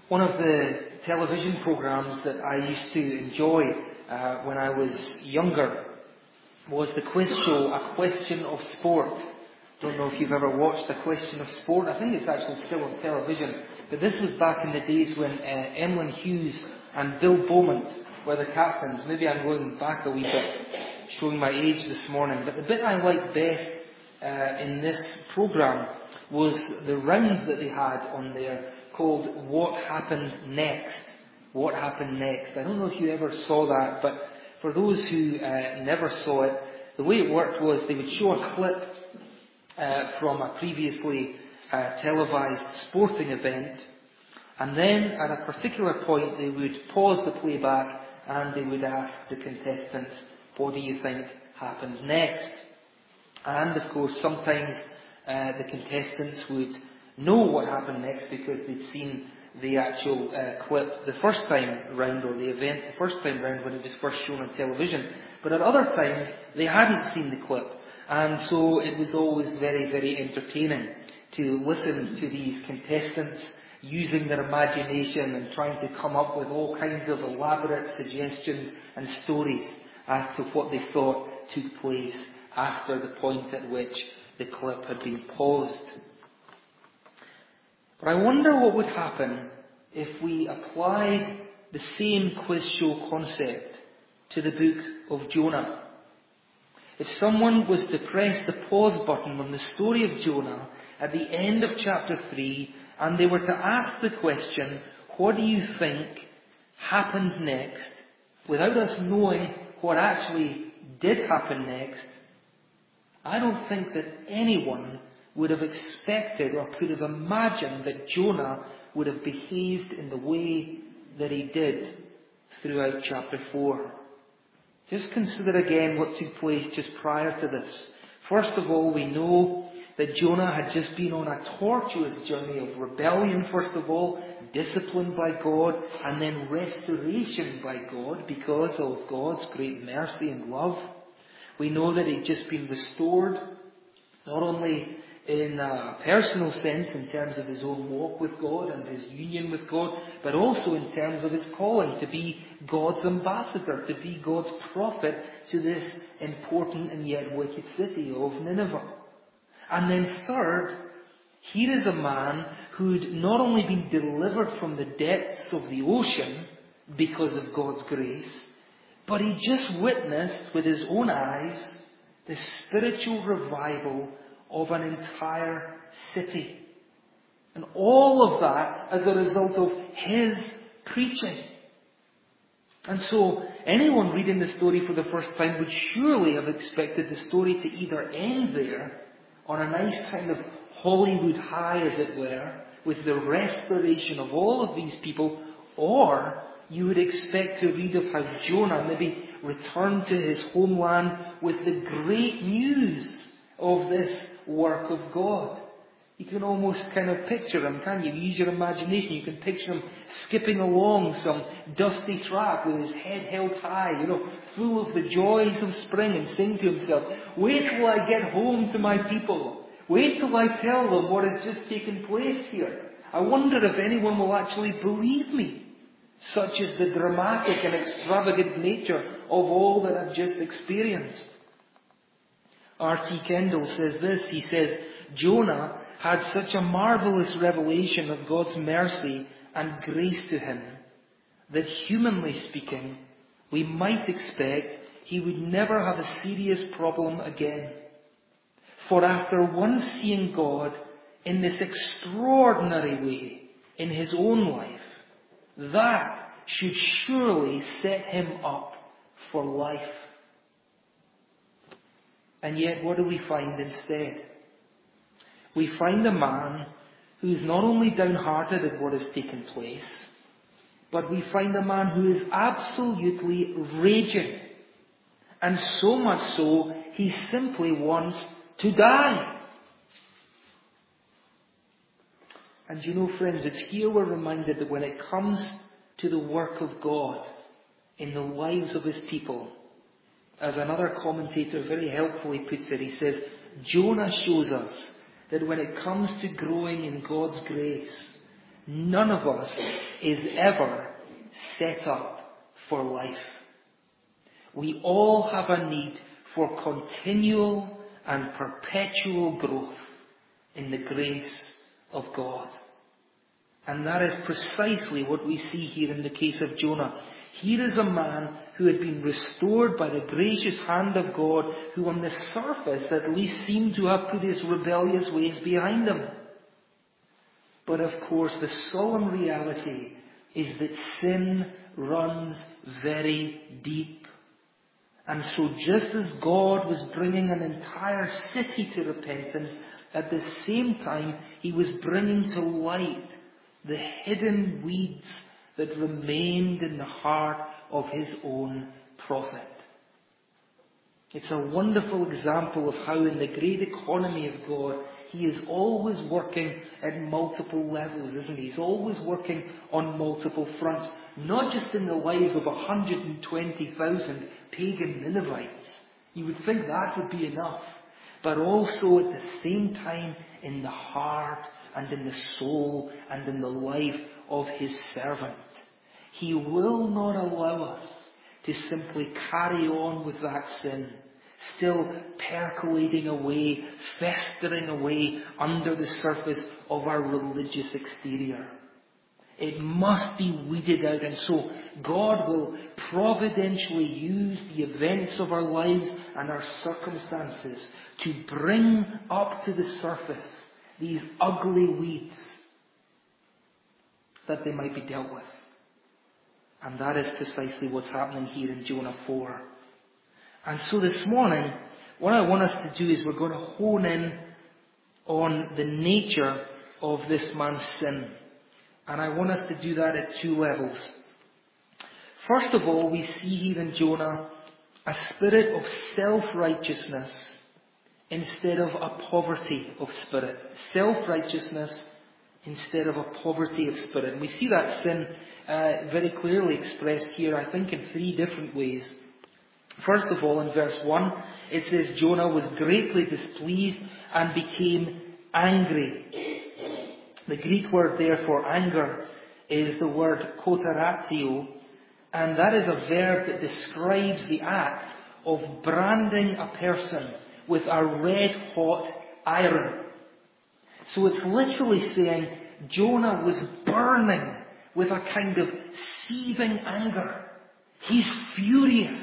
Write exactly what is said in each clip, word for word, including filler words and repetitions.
One of the television programs that I used to enjoy uh, when I was younger was the quiz show, A Question of Sport. Don't know if you've ever watched A Question of Sport. I think it's actually still on television. But this was back in the days when uh, Emlyn Hughes and Bill Beaumont were the captains. Maybe I'm going back a wee bit, showing my age this morning. But the bit I liked best uh, in this programme was the round that they had on there called What Happened Next. What Happened Next. I don't know if you ever saw that, but for those who uh, never saw it, the way it worked was they would show a clip uh, from a previously uh, televised sporting event, and then at a particular point they would pause the playback and they would ask the contestants, what do you think happened next? And of course sometimes uh, the contestants would know what happened next because they'd seen the actual uh, clip the first time round, or the event the first time round when it was first shown on television. But at other times they hadn't seen the clip, and so it was always very, very entertaining to listen to these contestants using their imagination and trying to come up with all kinds of elaborate suggestions and stories as to what they thought took place after the point at which the clip had been paused. But I wonder what would happen if we applied the same quiz show concept to the book of Jonah. If someone was to press the pause button on the story of Jonah at the end of chapter three, and they were to ask the question, what do you think happened next, without us knowing what actually did happen next, I don't think that anyone would have expected or could have imagined that Jonah would have behaved in the way that he did throughout chapter four. Just consider again what took place just prior to this. First of all, we know that Jonah had just been on a tortuous journey of rebellion, first of all, disciplined by God, and then restoration by God because of God's great mercy and love. We know that he'd just been restored, not only in a personal sense in terms of his own walk with God and his union with God, but also in terms of his calling to be God's ambassador, to be God's prophet to this important and yet wicked city of Nineveh. And then third, here is a man who'd not only been delivered from the depths of the ocean because of God's grace, but he just witnessed with his own eyes the spiritual revival of an entire city. And all of that as a result of his preaching. And so anyone reading the story for the first time would surely have expected the story to either end there on a nice kind of Hollywood high, as it were, with the restoration of all of these people, or you would expect to read of how Jonah maybe returned to his homeland with the great news of this work of God. You can almost kind of picture him, can't you? Use your imagination. You can picture him skipping along some dusty track with his head held high, you know, full of the joys of spring, and saying to himself, wait till I get home to my people. Wait till I tell them what has just taken place here. I wonder if anyone will actually believe me. Such is the dramatic and extravagant nature of all that I've just experienced. R T Kendall says this. He says, Jonah had such a marvelous revelation of God's mercy and grace to him that, humanly speaking, we might expect he would never have a serious problem again. For after once seeing God in this extraordinary way in his own life, that should surely set him up for life. And yet, what do we find instead? We find a man who is not only downhearted at what has taken place, but we find a man who is absolutely raging. And so much so, he simply wants to die. And you know, friends, it's here we're reminded that when it comes to the work of God in the lives of his people, as another commentator very helpfully puts it, he says, Jonah shows us that when it comes to growing in God's grace, none of us is ever set up for life. We all have a need for continual and perpetual growth in the grace of God. And that is precisely what we see here in the case of Jonah. Here is a man who had been restored by the gracious hand of God, who on the surface at least seemed to have put his rebellious ways behind him. But of course the solemn reality is that sin runs very deep. And so just as God was bringing an entire city to repentance, at the same time he was bringing to light the hidden weeds that remained in the heart of his own prophet. It's a wonderful example of how in the great economy of God, he is always working at multiple levels, isn't he? He's always working on multiple fronts, not just in the lives of one hundred twenty thousand pagan Ninevites. You would think that would be enough. But also at the same time in the heart and in the soul and in the life of his servant. He will not allow us to simply carry on with that sin, still percolating away, festering away under the surface of our religious exterior. It must be weeded out, and so God will providentially use the events of our lives and our circumstances to bring up to the surface these ugly weeds that they might be dealt with. And that is precisely what's happening here in Jonah four. And so this morning, what I want us to do is we're going to hone in on the nature of this man's sin. And I want us to do that at two levels. First of all, we see here in Jonah a spirit of self-righteousness instead of a poverty of spirit. Self-righteousness instead of a poverty of spirit. And we see that sin uh, very clearly expressed here, I think, in three different ways. First of all, in verse one, it says Jonah was greatly displeased and became angry. The Greek word there for anger is the word kotaratio, and that is a verb that describes the act of branding a person with a red-hot iron. So it's literally saying Jonah was burning with a kind of seething anger. He's furious.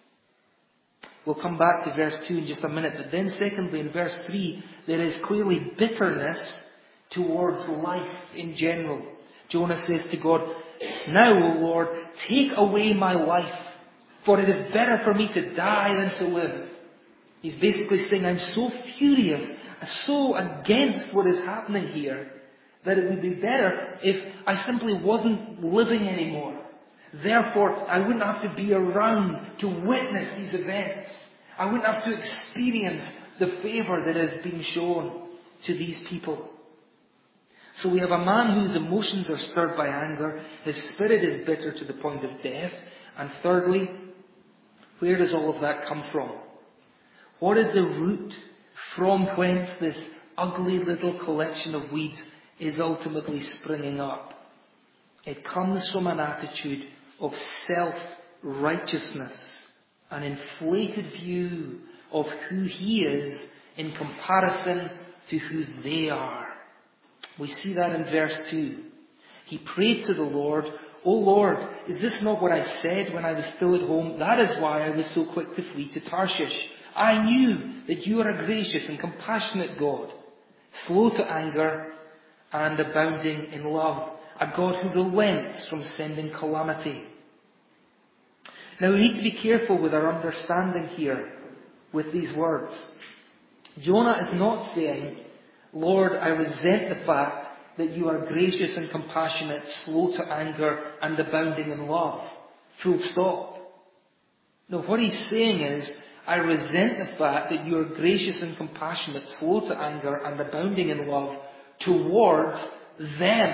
We'll come back to verse two in just a minute, but then secondly in verse three there is clearly bitterness towards life in general. Jonah says to God, "Now, O Lord, take away my life, for it is better for me to die than to live." He's basically saying, I'm so furious, so against what is happening here, that it would be better if I simply wasn't living anymore. Therefore, I wouldn't have to be around to witness these events. I wouldn't have to experience the favour that is being shown to these people. So we have a man whose emotions are stirred by anger. His spirit is bitter to the point of death. And thirdly, where does all of that come from? What is the root from whence this ugly little collection of weeds is ultimately springing up? It comes from an attitude of self-righteousness, an inflated view of who he is in comparison to who they are. We see that in verse two. He prayed to the Lord, "O Lord, is this not what I said when I was still at home? That is why I was so quick to flee to Tarshish. I knew that you are a gracious and compassionate God, slow to anger and abounding in love, a God who relents from sending calamity." Now we need to be careful with our understanding here with these words. Jonah is not saying, "Lord, I resent the fact that you are gracious and compassionate, slow to anger and abounding in love. Full stop." No, what he's saying is, I resent the fact that you are gracious and compassionate, slow to anger and abounding in love towards them.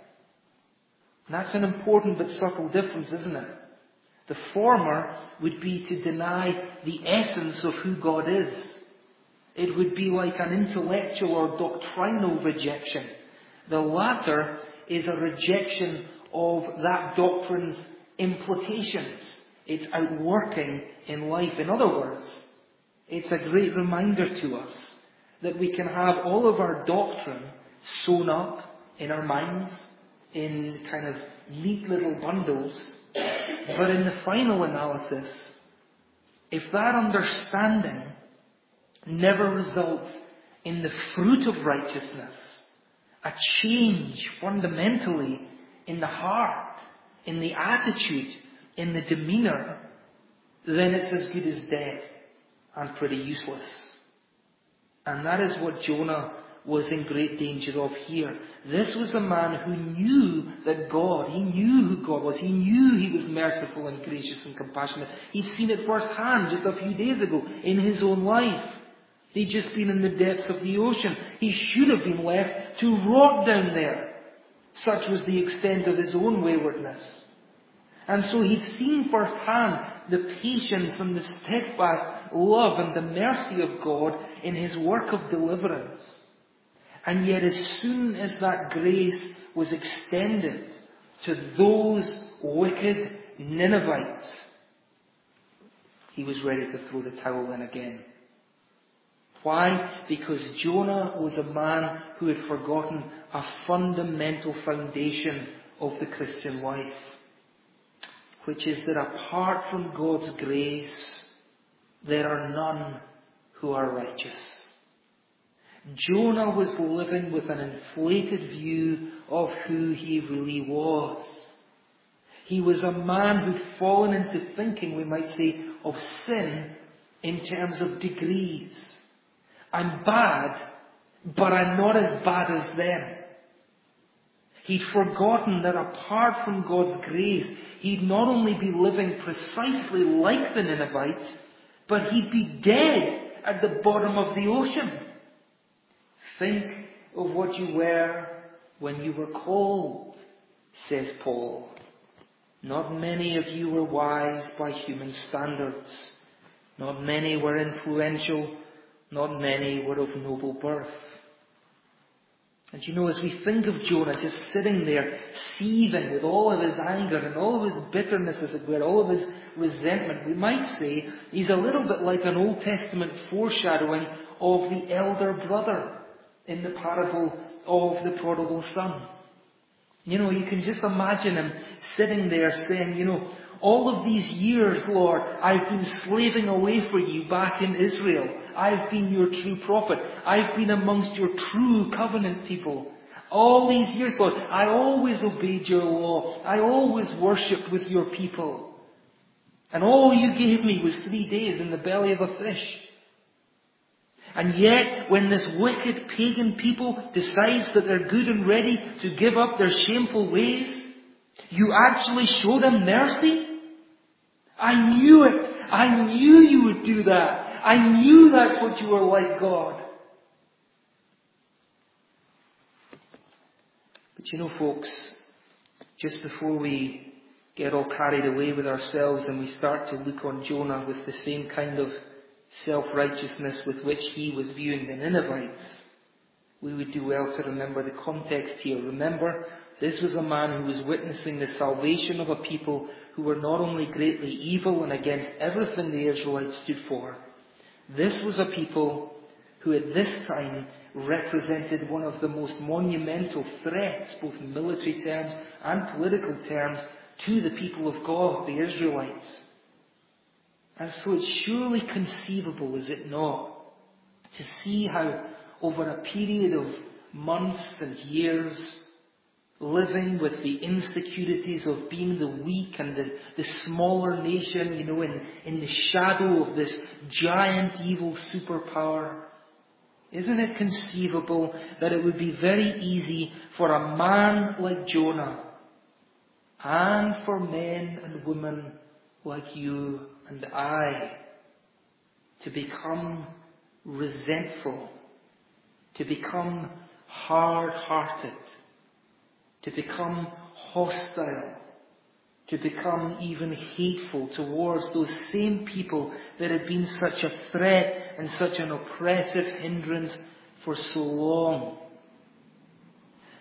And that's an important but subtle difference, isn't it? The former would be to deny the essence of who God is. It would be like an intellectual or doctrinal rejection. The latter is a rejection of that doctrine's implications. It's outworking in life. In other words, it's a great reminder to us that we can have all of our doctrine sewn up in our minds in kind of neat little bundles, but in the final analysis, if that understanding never results in the fruit of righteousness, a change fundamentally in the heart, in the attitude, in the demeanour, then it's as good as dead and pretty useless. And that is what Jonah was in great danger of here. This was a man who knew that God, he knew who God was. He knew he was merciful and gracious and compassionate. He'd seen it firsthand just a few days ago in his own life. He'd just been in the depths of the ocean. He should have been left to rot down there. Such was the extent of his own waywardness. And so he'd seen firsthand the patience and the steadfast love and the mercy of God in his work of deliverance. And yet as soon as that grace was extended to those wicked Ninevites, he was ready to throw the towel in again. Why? Because Jonah was a man who had forgotten a fundamental foundation of the Christian life, which is that apart from God's grace, there are none who are righteous. Jonah was living with an inflated view of who he really was. He was a man who'd fallen into thinking, we might say, of sin in terms of degrees. I'm bad, but I'm not as bad as them. He'd forgotten that apart from God's grace, he'd not only be living precisely like the Ninevites, but he'd be dead at the bottom of the ocean. Think of what you were when you were called, says Paul. Not many of you were wise by human standards. Not many were influential. Not many were of noble birth. And you know, as we think of Jonah just sitting there, seething with all of his anger and all of his bitterness, as it were, all of his resentment, we might say he's a little bit like an Old Testament foreshadowing of the elder brother in the parable of the prodigal son. You know, you can just imagine him sitting there saying, you know, all of these years, Lord, I've been slaving away for you back in Israel. I've been your true prophet. I've been amongst your true covenant people. All these years, Lord, I always obeyed your law. I always worshipped with your people. And all you gave me was three days in the belly of a fish. And yet, when this wicked pagan people decides that they're good and ready to give up their shameful ways, you actually show them mercy? I knew it. I knew you would do that. I knew that's what you were like, God. But you know, folks, just before we get all carried away with ourselves and we start to look on Jonah with the same kind of self-righteousness with which he was viewing the Ninevites, we would do well to remember the context here. Remember, this was a man who was witnessing the salvation of a people who were not only greatly evil and against everything the Israelites stood for. This was a people who at this time represented one of the most monumental threats, both in military terms and political terms, to the people of God, the Israelites. And so it's surely conceivable, is it not, to see how over a period of months and years, living with the insecurities of being the weak and the, the smaller nation, you know, in, in the shadow of this giant evil superpower, isn't it conceivable that it would be very easy for a man like Jonah and for men and women like you and I to become resentful, to become hard-hearted, to become hostile, to become even hateful towards those same people that had been such a threat and such an oppressive hindrance for so long.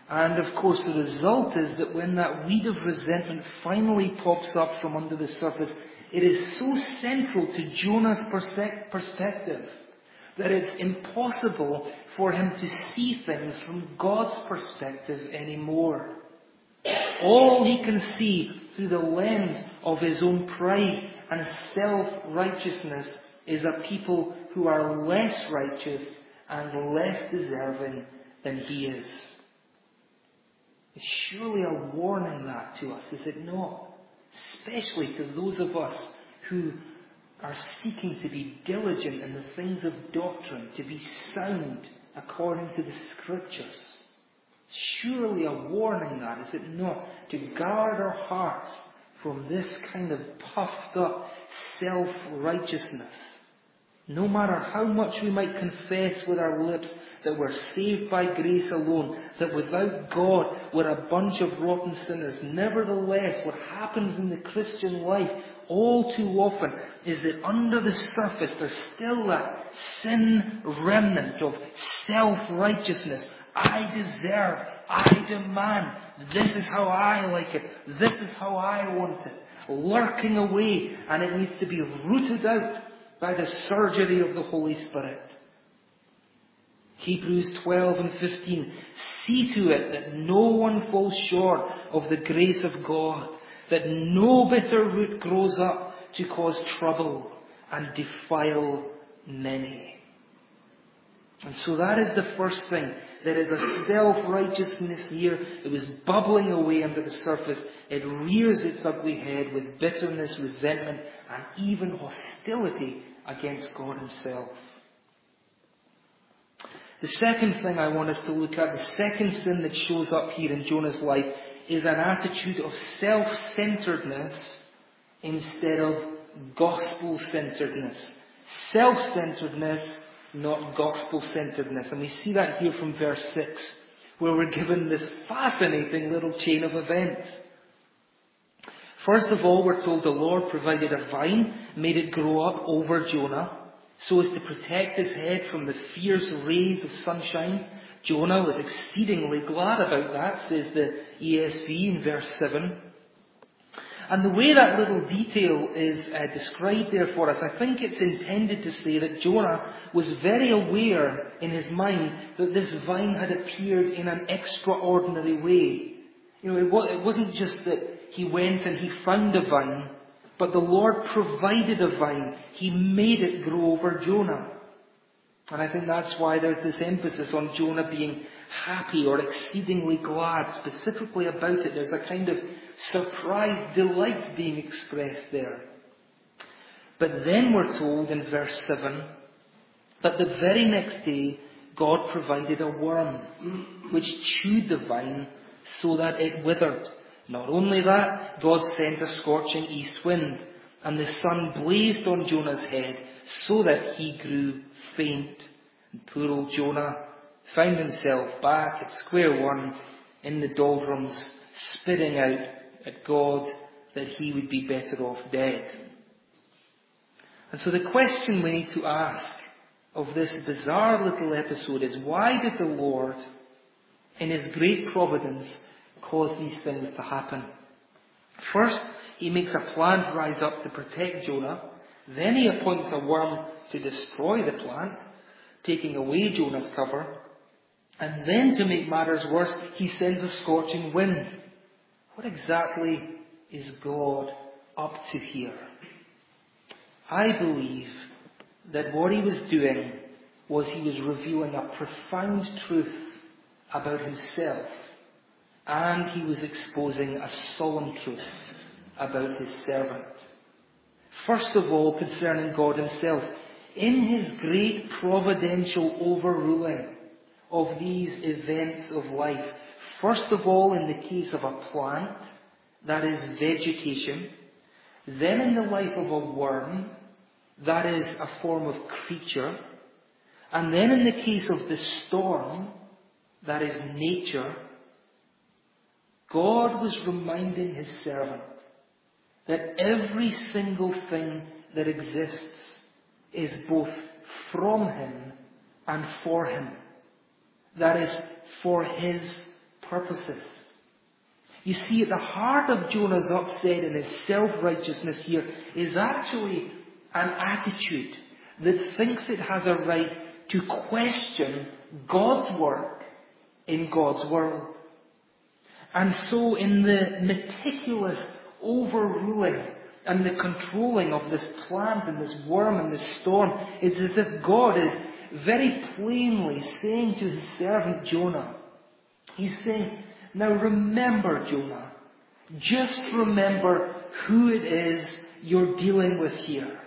And of course the result is that when that weed of resentment finally pops up from under the surface, it is so central to Jonah's perse- perspective that it's impossible for him to see things from God's perspective anymore. All he can see through the lens of his own pride and self-righteousness is a people who are less righteous and less deserving than he is. It's surely a warning that to us, is it not? Especially to those of us who are seeking to be diligent in the things of doctrine, to be sound according to the Scriptures. Surely a warning that, is it not? To guard our hearts from this kind of puffed up self-righteousness. No matter how much we might confess with our lips that we're saved by grace alone, that without God we're a bunch of rotten sinners, nevertheless what happens in the Christian life all too often is that under the surface there's still that sin remnant of self-righteousness. I deserve, I demand, this is how I like it, this is how I want it, lurking away, and it needs to be rooted out by the surgery of the Holy Spirit. Hebrews twelve and fifteen. See to it that no one falls short of the grace of God, that no bitter root grows up to cause trouble and defile many. And so that is the first thing. There is a self-righteousness here. It was bubbling away under the surface. It rears its ugly head with bitterness, resentment, and even hostility against God himself. The second thing I want us to look at, the second sin that shows up here in Jonah's life, is an attitude of self-centeredness instead of gospel-centeredness. Self-centeredness, not gospel-centeredness. And we see that here from verse six, where we're given this fascinating little chain of events. First of all, we're told the Lord provided a vine, made it grow up over Jonah, so as to protect his head from the fierce rays of sunshine. Jonah was exceedingly glad about that, says the E S V in verse seven. And the way that little detail is uh, described there for us, I think it's intended to say that Jonah was very aware in his mind that this vine had appeared in an extraordinary way. You know, it, was, it wasn't just that he went and he found a vine, but the Lord provided a vine. He made it grow over Jonah. And I think that's why there's this emphasis on Jonah being happy or exceedingly glad specifically about it. There's a kind of surprised delight being expressed there. But then we're told in verse seven that the very next day God provided a worm which chewed the vine so that it withered. Not only that, God sent a scorching east wind, and the sun blazed on Jonah's head so that he grew faint. And poor old Jonah found himself back at square one in the doldrums, spitting out at God that he would be better off dead. And so the question we need to ask of this bizarre little episode is, why did the Lord, in his great providence, cause these things to happen? First, he makes a plant rise up to protect Jonah. Then he appoints a worm to destroy the plant, taking away Jonah's cover. And then, to make matters worse, he sends a scorching wind. What exactly is God up to here? I believe that what he was doing was he was revealing a profound truth about himself, and he was exposing a solemn truth about his servant. First of all, concerning God himself, in his great providential overruling of these events of life, first of all in the case of a plant, that is vegetation, then in the life of a worm, that is a form of creature, and then in the case of the storm, that is nature, God was reminding his servant that every single thing that exists is both from him and for him. That is, for his purposes. You see, at the heart of Jonah's upset and his self-righteousness here is actually an attitude that thinks it has a right to question God's work in God's world. And so in the meticulous overruling and the controlling of this plant and this worm and this storm, it's as if God is very plainly saying to his servant Jonah, he's saying, now remember, Jonah, just remember who it is you're dealing with here.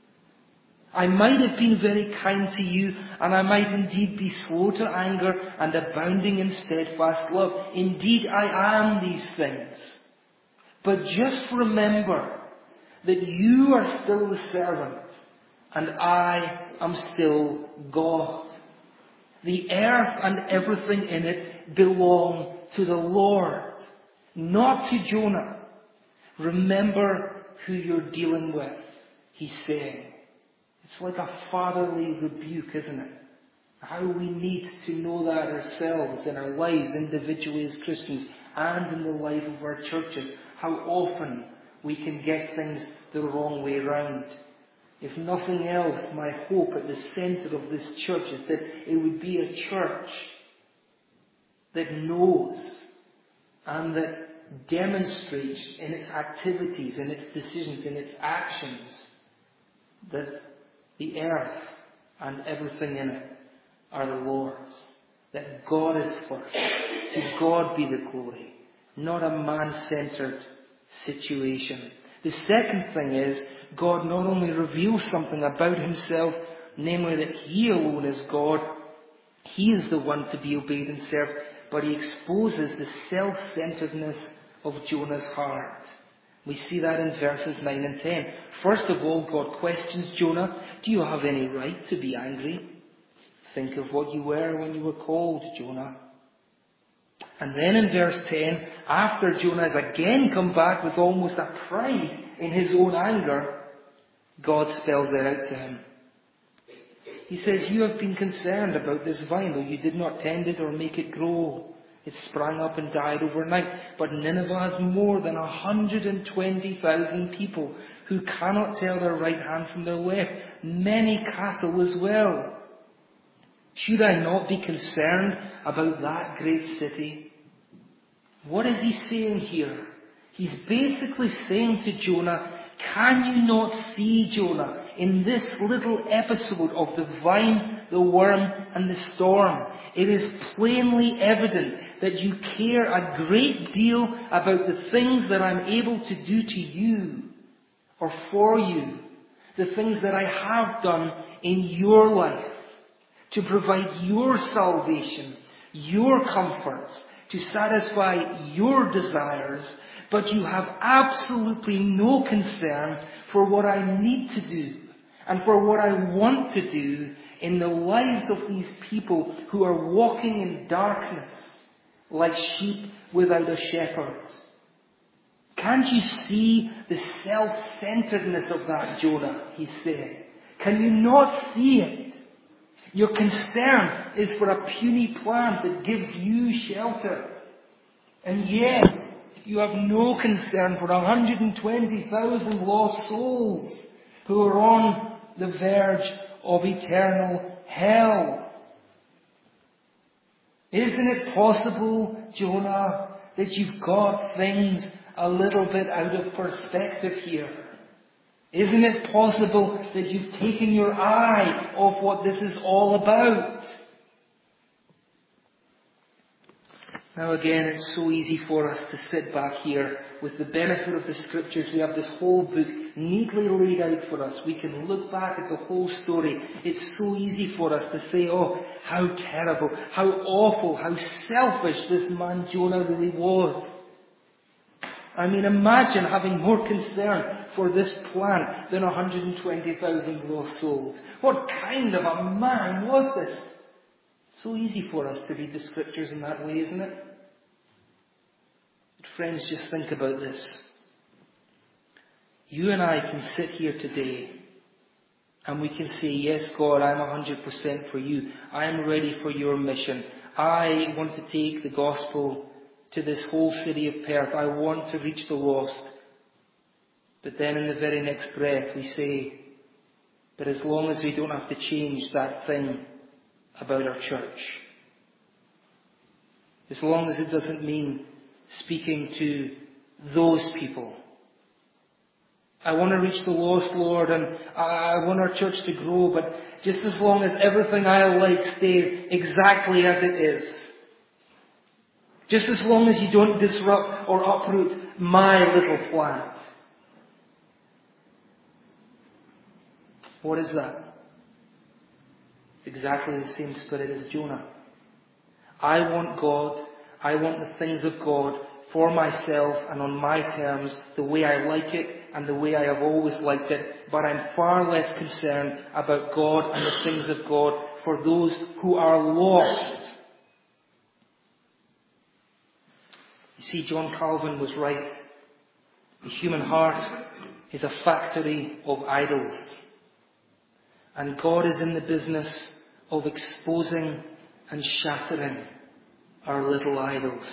I might have been very kind to you, and I might indeed be slow to anger and abounding in steadfast love. Indeed, I am these things. But just remember that you are still the servant, and I am still God. The earth and everything in it belong to the Lord, not to Jonah. Remember who you're dealing with, he's saying. It's like a fatherly rebuke, isn't it? How we need to know that ourselves in our lives, individually as Christians, and in the life of our churches. How often we can get things the wrong way round. If nothing else, my hope at the centre of this church is that it would be a church that knows and that demonstrates in its activities, in its decisions, in its actions, that the earth and everything in it are the Lord's. That God is first. To God be the glory. Not a man-centered situation. The second thing is, God not only reveals something about himself, namely that he alone is God, he is the one to be obeyed and served, but he exposes the self-centeredness of Jonah's heart. We see that in verses nine and ten. First of all, God questions Jonah, do you have any right to be angry? Think of what you were when you were called, Jonah. And then in verse ten, after Jonah has again come back with almost a pride in his own anger, God spells it out to him. He says, you have been concerned about this vine, though you did not tend it or make it grow. It sprang up and died overnight. But Nineveh has more than one hundred twenty thousand people who cannot tell their right hand from their left. Many cattle as well. Should I not be concerned about that great city? What is he saying here? He's basically saying to Jonah, can you not see, Jonah, in this little episode of the vine, the worm, and the storm, it is plainly evident that you care a great deal about the things that I'm able to do to you or for you, the things that I have done in your life to provide your salvation, your comforts, to satisfy your desires, but you have absolutely no concern for what I need to do and for what I want to do in the lives of these people who are walking in darkness like sheep without a shepherd. Can't you see the self-centeredness of that, Jonah, he's saying? Can you not see it? Your concern is for a puny plant that gives you shelter. And yet, you have no concern for one hundred twenty thousand lost souls who are on the verge of eternal hell. Isn't it possible, Jonah, that you've got things a little bit out of perspective here? Isn't it possible that you've taken your eye off what this is all about? Now again, it's so easy for us to sit back here with the benefit of the Scriptures. We have this whole book neatly laid out for us. We can look back at the whole story. It's so easy for us to say, oh, how terrible, how awful, how selfish this man Jonah really was. I mean, imagine having more concern for this plant than one hundred twenty thousand lost souls. What kind of a man was this? So easy for us to read the Scriptures in that way, isn't it? But friends, just think about this. You and I can sit here today and we can say, yes, God, I'm one hundred percent for you. I'm ready for your mission. I want to take the gospel to this whole city of Perth. I want to reach the lost. But then in the very next breath we say that as long as we don't have to change that thing about our church, as long as it doesn't mean speaking to those people. I want to reach the lost, Lord, and I want our church to grow, but just as long as everything I like stays exactly as it is. Just as long as you don't disrupt or uproot my little plant. What is that? It's exactly the same spirit as Jonah. I want God, I want the things of God for myself and on my terms, the way I like it and the way I have always liked it, but I'm far less concerned about God and the things of God for those who are lost. You see, John Calvin was right. The human heart is a factory of idols. And God is in the business of exposing and shattering our little idols.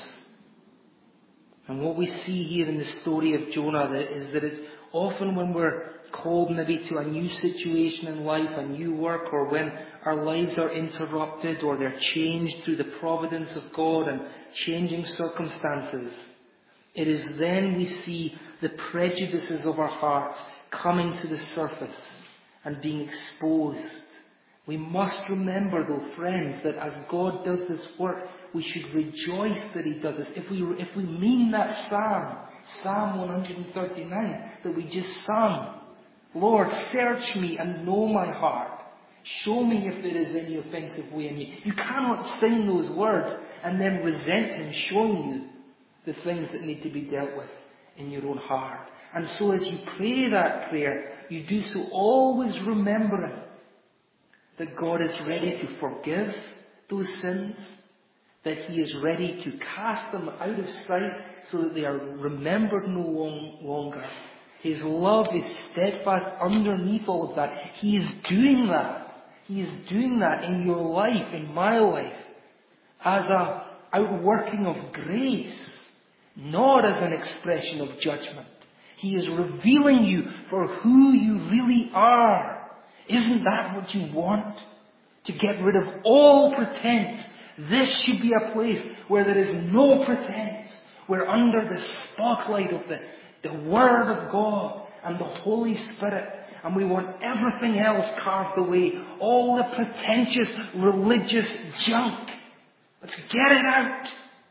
And what we see here in the story of Jonah is that it's often when we're called maybe to a new situation in life, a new work, or when our lives are interrupted or they're changed through the providence of God and changing circumstances, it is then we see the prejudices of our hearts coming to the surface and being exposed. We must remember, though, friends, that as God does this work, we should rejoice that He does this. If we, if we mean that psalm, Psalm one thirty-nine, that we just sung, Lord, search me and know my heart. Show me if there is any offensive way in me. You cannot sing those words and then resent Him showing you the things that need to be dealt with in your own heart. And so as you pray that prayer, you do so always remembering that God is ready to forgive those sins, that He is ready to cast them out of sight so that they are remembered no longer. His love is steadfast underneath all of that. He is doing that. He is doing that in your life, in my life, as a outworking of grace, not as an expression of judgment. He is revealing you for who you really are. Isn't that what you want? To get rid of all pretense. This should be a place where there is no pretense. We're under the spotlight of the, the Word of God and the Holy Spirit. And we want everything else carved away. All the pretentious religious junk. Let's get it out.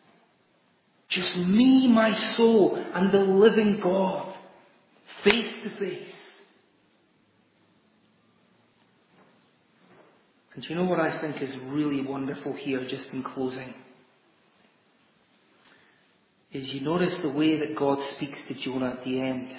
Just me, my soul, and the living God. Face to face. And do you know what I think is really wonderful here, just in closing? Is you notice the way that God speaks to Jonah at the end.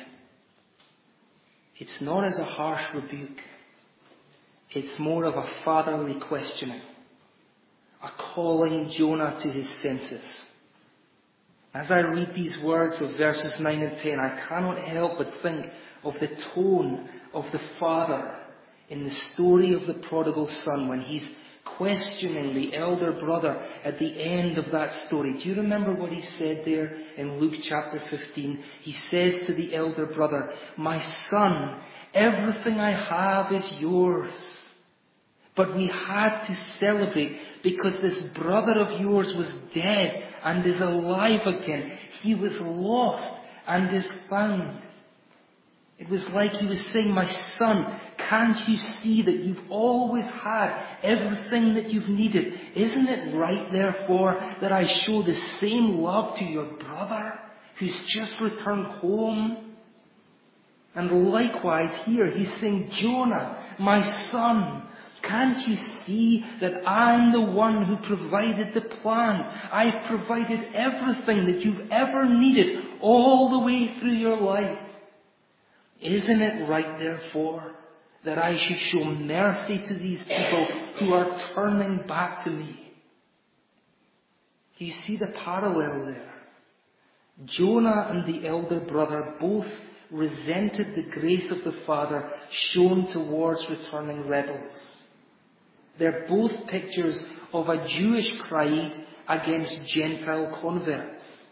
It's not as a harsh rebuke. It's more of a fatherly questioning. A calling Jonah to his senses. As I read these words of verses nine and ten, I cannot help but think of the tone of the father in the story of the prodigal son when he's questioning the elder brother at the end of that story. Do you remember what he said there in Luke chapter fifteen? He says to the elder brother, "My son, everything I have is yours." But we had to celebrate because this brother of yours was dead and is alive again. He was lost and is found. It was like he was saying, "My son, can't you see that you've always had everything that you've needed? Isn't it right, therefore, that I show the same love to your brother who's just returned home?" And likewise here, he's saying, "Jonah, my son, can't you see that I'm the one who provided the plan? I've provided everything that you've ever needed all the way through your life. Isn't it right, therefore, that I should show mercy to these people who are turning back to me?" Do you see the parallel there? Jonah and the elder brother both resented the grace of the Father shown towards returning rebels. They're both pictures of a Jewish pride against Gentile converts.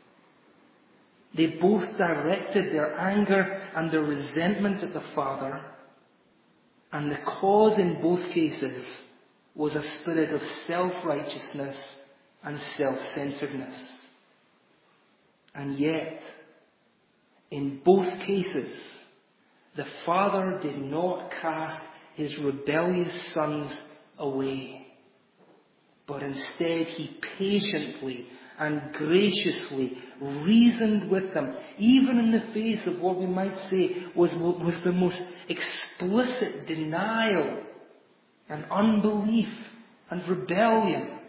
They both directed their anger and their resentment at the Father, and the cause in both cases was a spirit of self-righteousness and self-centeredness. And yet, in both cases, the Father did not cast his rebellious sons away, but instead he patiently and graciously reasoned with them, even in the face of what we might say was, was the most explicit denial and unbelief and rebellion.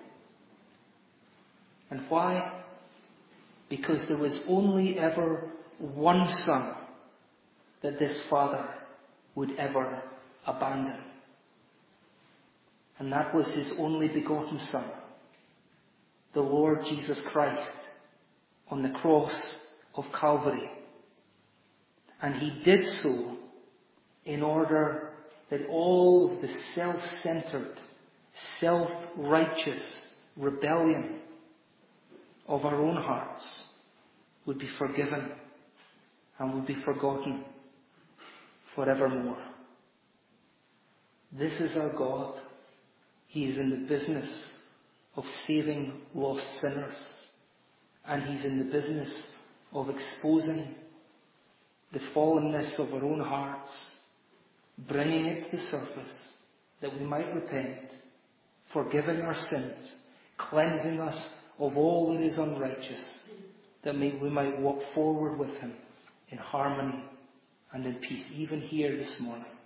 And why? Because there was only ever one son that this Father would ever abandon. And that was his only begotten Son, the Lord Jesus Christ, on the cross of Calvary. And he did so in order that all of the self-centered, self-righteous rebellion of our own hearts would be forgiven and would be forgotten forevermore. This is our God. He is in the business of saving lost sinners, and he's in the business of exposing the fallenness of our own hearts, bringing it to the surface that we might repent, forgiving our sins, cleansing us of all that is unrighteous, that may, we might walk forward with him in harmony and in peace, even here this morning.